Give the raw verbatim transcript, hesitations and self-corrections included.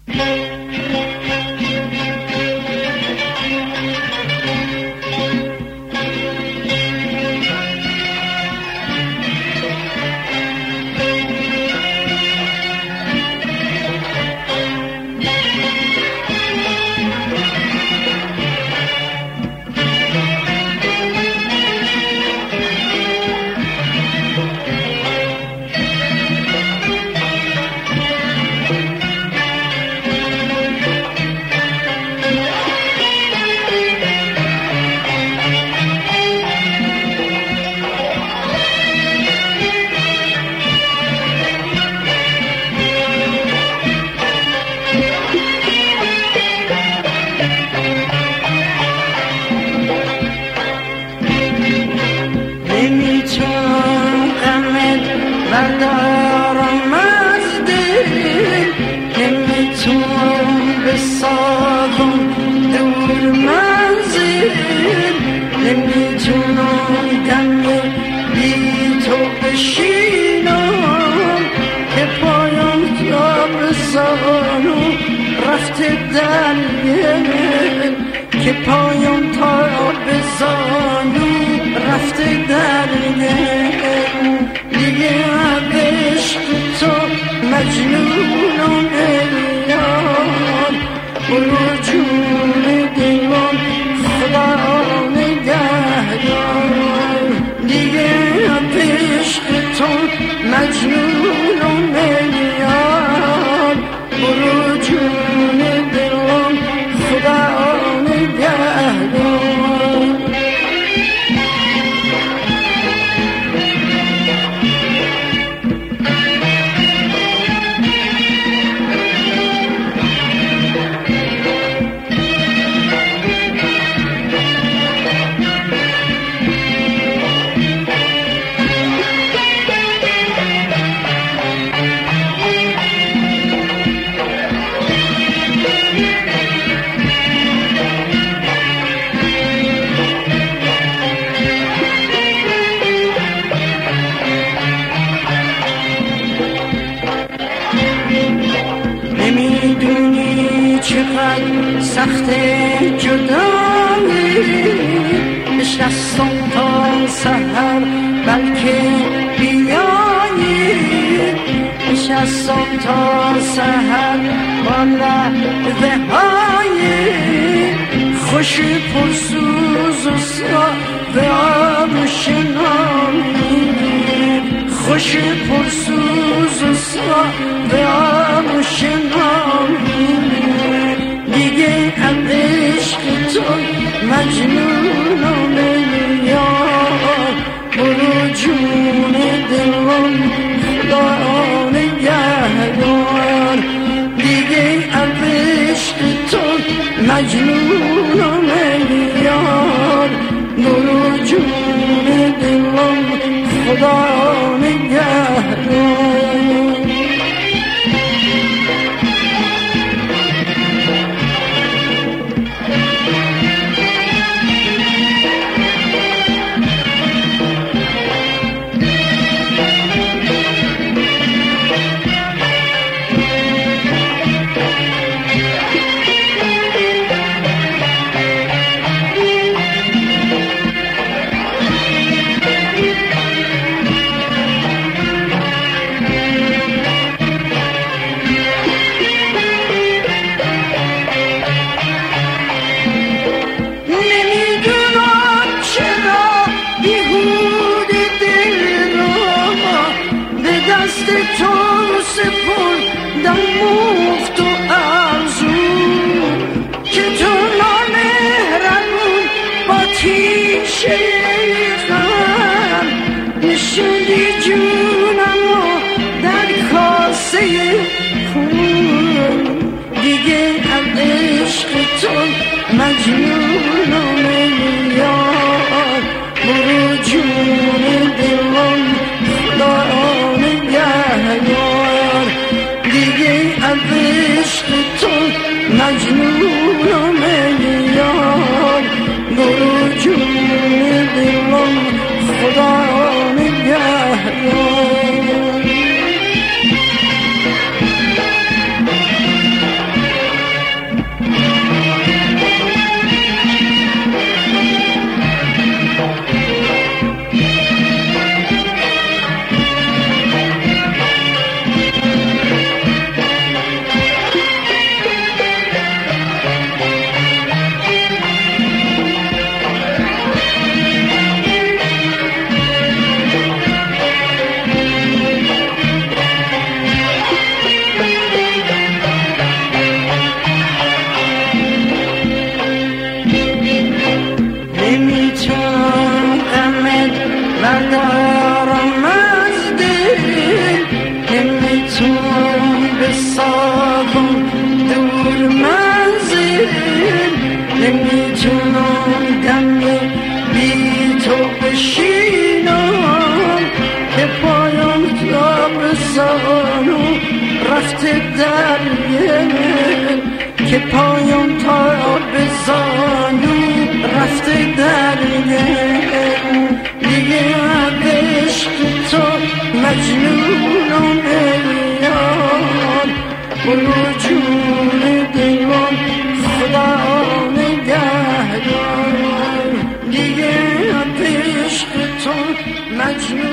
بردارم از دل، نمیتونم بسازم دور منزل، نمیتونم دم بی تو بشینم که پایم تا بزانو رفته در گل، که پایم تا بزانو رفته در گل. دیگه عشق تو مجنونم ایار، برو جون دلم خدا نگهدار. دیگه عشق تو مجنونم ایار، برو جون دلم خدا نگهدار. نمیدونی چقدر سخت جدایی، نشستم تا سحر بلکه بیایی، نشستم تا سحر با لحظه های خوش پرسوز و ساده آشنایی، خوش پرسوز و ساده آشنایی. دیگه عشق تو مجنونم ایار، برو جون دلم خدا نگهدار. دیگه عشق تو مجنونم ایار، برو جون دلم خدا نگهدار. تو سپردم مفت و ارزو، که تو نامهربون با تیشه غم نشوندی جونم و در کاسه خون. دیگه عشق تو مجنونم ایار، برو جون دلم خدا نگهدار. دیگه عشق تو مجنونم ایار، برو جون دلم خدا نگهدار. که پایان تا به زانو رفته در دل دیگه عشق تو مجنونم یار برو جون دلم خدا نگهدار دیگه عشق تو مجنون